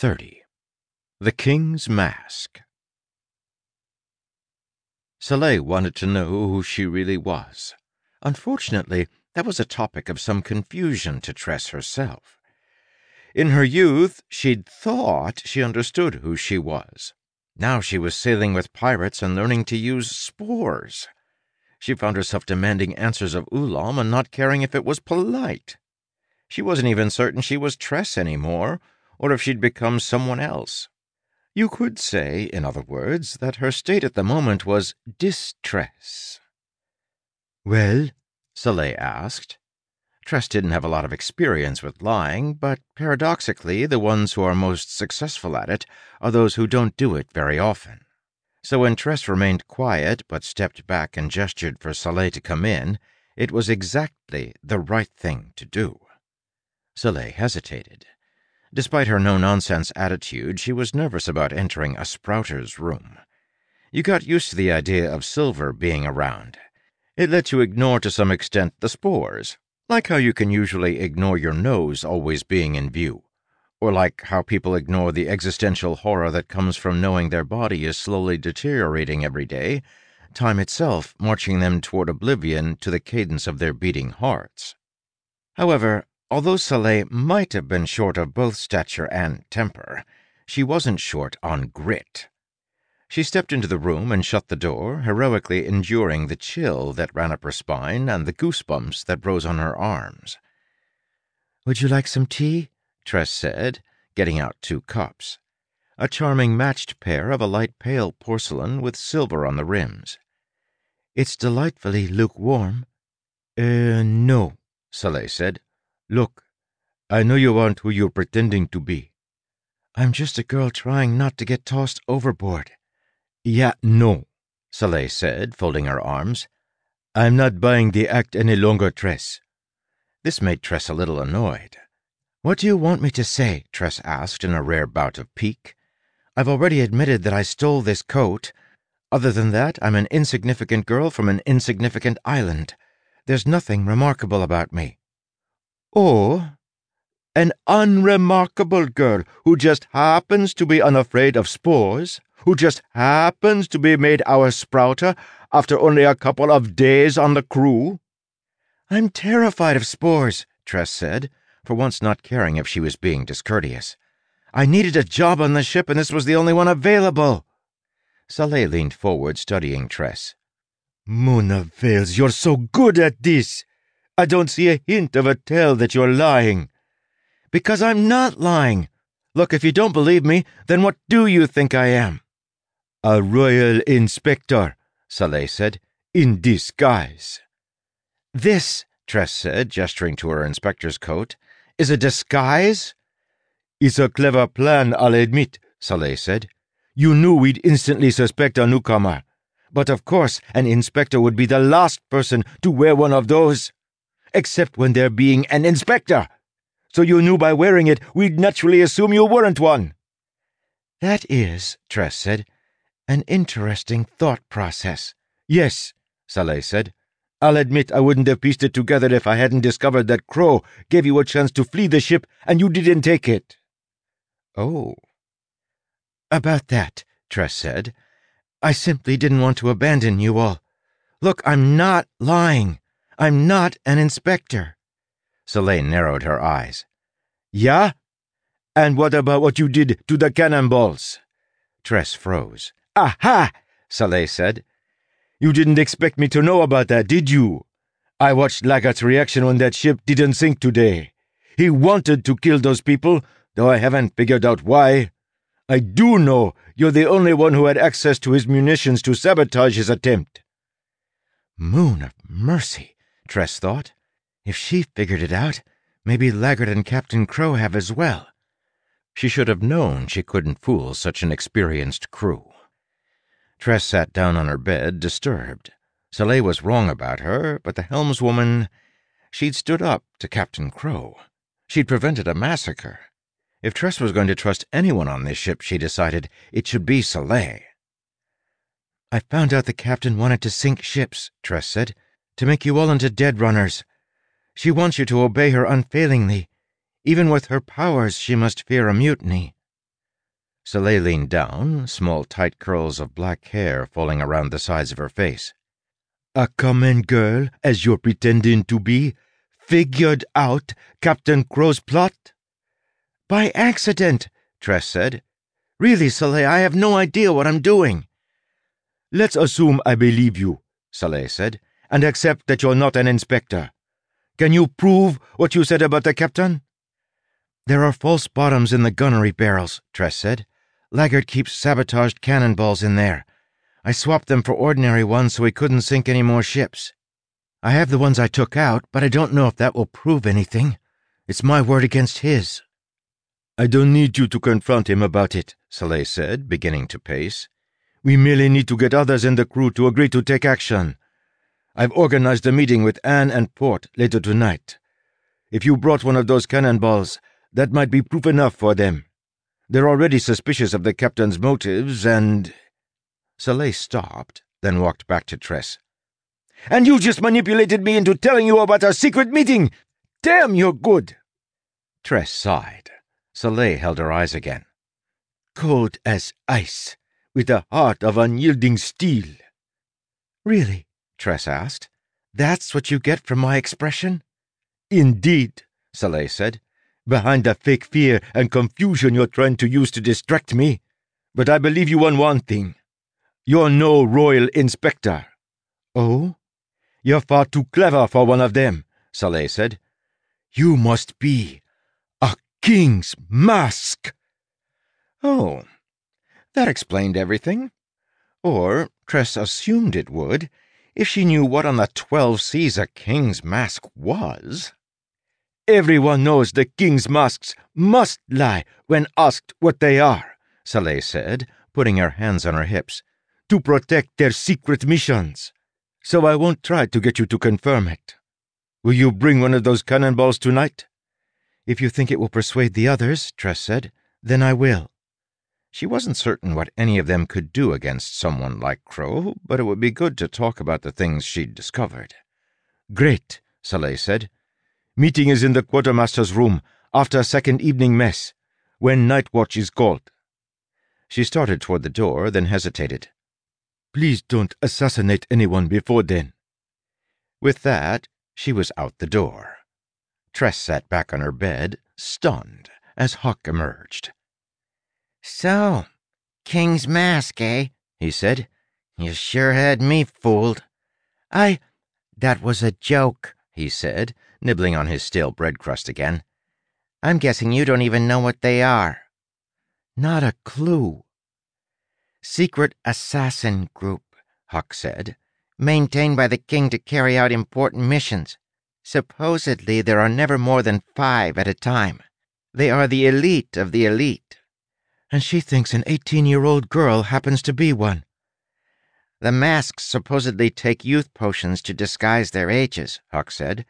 30. The King's Mask. Soleil wanted to know who she really was. Unfortunately, that was a topic of some confusion to Tress herself. In her youth, she'd thought she understood who she was. Now she was sailing with pirates and learning to use spores. She found herself demanding answers of Ulam and not caring if it was polite. She wasn't even certain she was Tress anymore, or if she'd become someone else. You could say, in other words, that her state at the moment was distress. "Well?" Soleil asked. Tress didn't have a lot of experience with lying, but paradoxically, the ones who are most successful at it are those who don't do it very often. So when Tress remained quiet but stepped back and gestured for Soleil to come in, it was exactly the right thing to do. Soleil hesitated. Despite her no-nonsense attitude, she was nervous about entering a sprouter's room. You got used to the idea of silver being around. It let you ignore to some extent the spores, like how you can usually ignore your nose always being in view, or like how people ignore the existential horror that comes from knowing their body is slowly deteriorating every day, time itself marching them toward oblivion to the cadence of their beating hearts. However, although Soleil might have been short of both stature and temper, she wasn't short on grit. She stepped into the room and shut the door, heroically enduring the chill that ran up her spine and the goosebumps that rose on her arms. "Would you like some tea?" Tress said, getting out 2 cups. A charming matched pair of a light pale porcelain with silver on the rims. "It's delightfully lukewarm." No," Soleil said. "Look, I know you aren't who you're pretending to be." "I'm just a girl trying not to get tossed overboard." "Yeah, no," Soleil said, folding her arms. "I'm not buying the act any longer, Tress." This made Tress a little annoyed. "What do you want me to say?" Tress asked in a rare bout of pique. "I've already admitted that I stole this coat. Other than that, I'm an insignificant girl from an insignificant island. There's nothing remarkable about me." "Oh, an unremarkable girl who just happens to be unafraid of spores, who just happens to be made our sprouter after only a couple of days on the crew?" "I'm terrified of spores," Tress said, for once not caring if she was being discourteous. "I needed a job on the ship and this was the only one available." Soleil leaned forward, studying Tress. "Mona Vales, you're so good at this! I don't see a hint of a tell that you're lying." "Because I'm not lying. Look, if you don't believe me, then what do you think I am?" "A royal inspector," Soleil said, "in disguise." "This," Tress said, gesturing to her inspector's coat, "is a disguise?" "It's a clever plan, I'll admit," Soleil said. "You knew we'd instantly suspect a newcomer. But of course, an inspector would be the last person to wear one of those. Except when they're being an inspector. So you knew by wearing it, we'd naturally assume you weren't one." "That is," Tress said, "an interesting thought process." "Yes," Soleil said. "I'll admit I wouldn't have pieced it together if I hadn't discovered that Crow gave you a chance to flee the ship and you didn't take it." "Oh." "About that," Tress said, "I simply didn't want to abandon you all. Look, I'm not lying. I'm not an inspector." Soleil narrowed her eyes. "Yeah? And what about what you did to the cannonballs?" Tress froze. "Aha!" Soleil said. "You didn't expect me to know about that, did you? I watched Laggart's reaction when that ship didn't sink today. He wanted to kill those people, though I haven't figured out why. I do know you're the only one who had access to his munitions to sabotage his attempt." Moon of mercy, Tress thought. If she figured it out, maybe Laggart and Captain Crow have as well. She should have known she couldn't fool such an experienced crew. Tress sat down on her bed, disturbed. Soleil was wrong about her, but the helmswoman... She'd stood up to Captain Crow. She'd prevented a massacre. If Tress was going to trust anyone on this ship, she decided, it should be Soleil. "I found out the captain wanted to sink ships," Tress said, "to make you all into dead runners. She wants you to obey her unfailingly. Even with her powers, she must fear a mutiny." Soleil leaned down, small tight curls of black hair falling around the sides of her face. "A common girl, as you're pretending to be, figured out Captain Crow's plot?" "By accident," Tress said. "Really, Soleil, I have no idea what I'm doing." "Let's assume I believe you," Soleil said, "and accept that you're not an inspector. Can you prove what you said about the captain?" "There are false bottoms in the gunnery barrels," Tress said. "Laggard keeps sabotaged cannonballs in there. I swapped them for ordinary ones so he couldn't sink any more ships. I have the ones I took out, but I don't know if that will prove anything. It's my word against his." "I don't need you to confront him about it," Soleil said, beginning to pace. "We merely need to get others in the crew to agree to take action. I've organized a meeting with Anne and Port later tonight. If you brought one of those cannonballs, that might be proof enough for them. They're already suspicious of the captain's motives, and—" Soleil stopped, then walked back to Tress. "And you just manipulated me into telling you about our secret meeting! Damn, you're good!" Tress sighed. Soleil held her eyes again. "Cold as ice, with a heart of unyielding steel." "Really?" Tress asked. "That's what you get from my expression?" "Indeed," Soleil said, "behind the fake fear and confusion you're trying to use to distract me. But I believe you on one thing. You're no royal inspector." "Oh?" "You're far too clever for one of them," Soleil said. "You must be a king's mask." Oh, that explained everything. Or, Tress assumed it would, if she knew what on the 12 seas a king's mask was. "Everyone knows the king's masks must lie when asked what they are," Soleil said, putting her hands on her hips, "to protect their secret missions. So I won't try to get you to confirm it. Will you bring one of those cannonballs tonight?" "If you think it will persuade the others," Tress said, "then I will." She wasn't certain what any of them could do against someone like Crow, but it would be good to talk about the things she'd discovered. "Great," Soleil said. "Meeting is in the quartermaster's room after second evening mess, when night watch is called." She started toward the door, then hesitated. "Please don't assassinate anyone before then." With that, she was out the door. Tress sat back on her bed, stunned, as Huck emerged. "So, King's mask, eh?" he said. "You sure had me fooled." "That was a joke," he said, nibbling on his stale bread crust again. "I'm guessing you don't even know what they are." "Not a clue." "Secret assassin group," Huck said. "Maintained by the king to carry out important missions. Supposedly there are never more than 5 at a time. They are the elite of the elite." "And she thinks an 18-year-old girl happens to be one." "The masks supposedly take youth potions to disguise their ages," Huck said.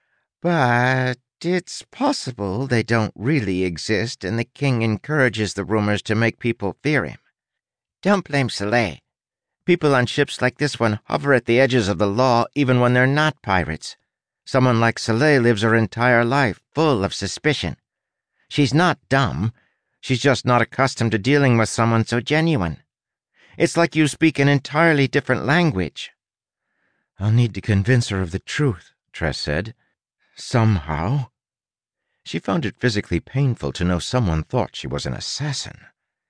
"But it's possible they don't really exist and the king encourages the rumors to make people fear him. Don't blame Soleil. People on ships like this one hover at the edges of the law even when they're not pirates. Someone like Soleil lives her entire life full of suspicion. She's not dumb. She's just not accustomed to dealing with someone so genuine. It's like you speak an entirely different language." "I'll need to convince her of the truth," Tress said. "Somehow." She found it physically painful to know someone thought she was an assassin.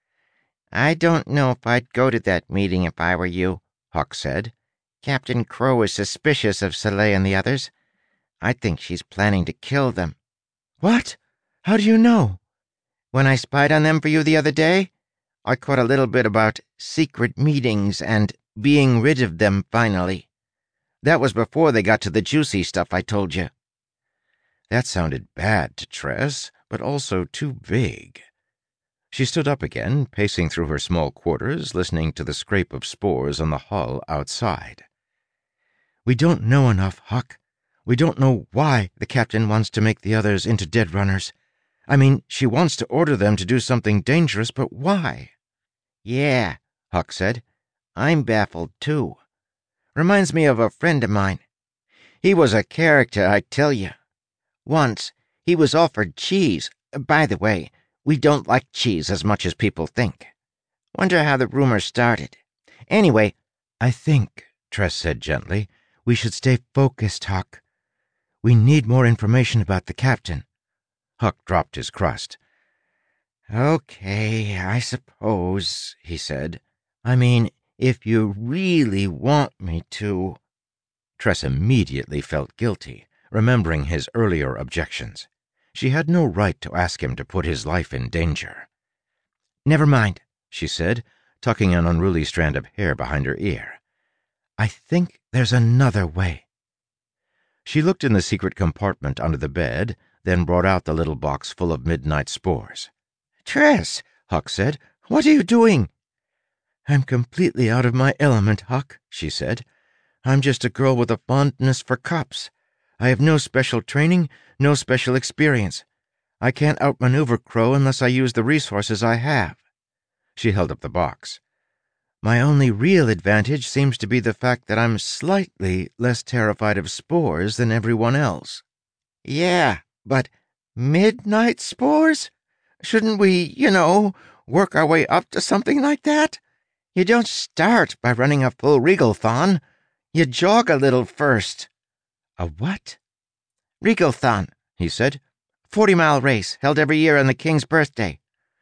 "I don't know if I'd go to that meeting if I were you," Huck said. "Captain Crow is suspicious of Soleil and the others. I think she's planning to kill them." "What? How do you know?" "When I spied on them for you the other day, I caught a little bit about secret meetings and being rid of them finally. That was before they got to the juicy stuff I told you." That sounded bad to Tress, but also too vague. She stood up again, pacing through her small quarters, listening to the scrape of spores on the hull outside. "We don't know enough, Huck. We don't know why the captain wants to make the others into dead runners. I mean, she wants to order them to do something dangerous, but why?" "Yeah," Huck said. "I'm baffled, too. Reminds me of a friend of mine. He was a character, I tell you. Once, he was offered cheese. By the way, we don't like cheese as much as people think. Wonder how the rumor started. Anyway, I think, Tress said gently, we should stay focused, Huck. We need more information about the captain. Huck dropped his crust. Okay, I suppose, he said. I mean, if you really want me to. Tress immediately felt guilty, remembering his earlier objections. She had no right to ask him to put his life in danger. Never mind, she said, tucking an unruly strand of hair behind her ear. I think there's another way. She looked in the secret compartment under the bed, then brought out the little box full of midnight spores. Tress, Huck said, what are you doing? I'm completely out of my element, Huck, she said. I'm just a girl with a fondness for cups. I have no special training, no special experience. I can't outmaneuver Crow unless I use the resources I have. She held up the box. My only real advantage seems to be the fact that I'm slightly less terrified of spores than everyone else. Yeah, but midnight spores? Shouldn't we, work our way up to something like that? You don't start by running a full regalthon. You jog a little first. A what? Regalthon, he said. 40-mile race held every year on the king's birthday.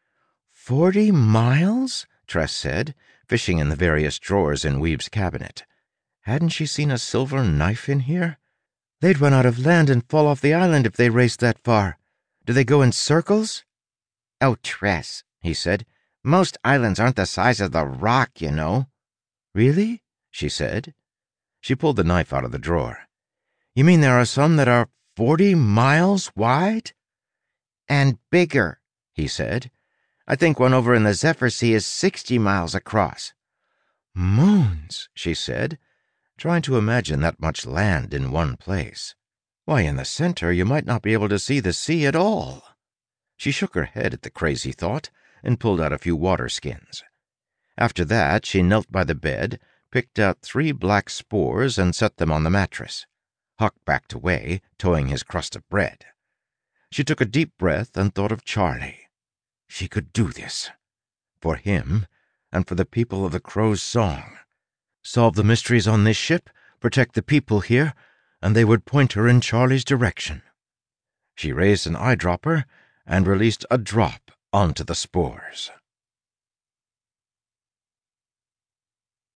40 miles? Tress said, fishing in the various drawers in Weave's cabinet. Hadn't she seen a silver knife in here? They'd run out of land and fall off the island if they raced that far. Do they go in circles? Oh, Tress, he said. Most islands aren't the size of the Rock, you know. Really? She said. She pulled the knife out of the drawer. You mean there are some that are 40 miles wide? And bigger, he said. I think one over in the Zephyr Sea is 60 miles across. Moons, she said, trying to imagine that much land in one place. Why, in the center you might not be able to see the sea at all. She shook her head at the crazy thought and pulled out a few water skins. After that, she knelt by the bed, picked out 3 black spores and set them on the mattress. Huck backed away, towing his crust of bread. She took a deep breath and thought of Charlie. She could do this. For him, and for the people of the Crow's song. Solve the mysteries on this ship, protect the people here, and they would point her in Charlie's direction. She raised an eyedropper and released a drop onto the spores.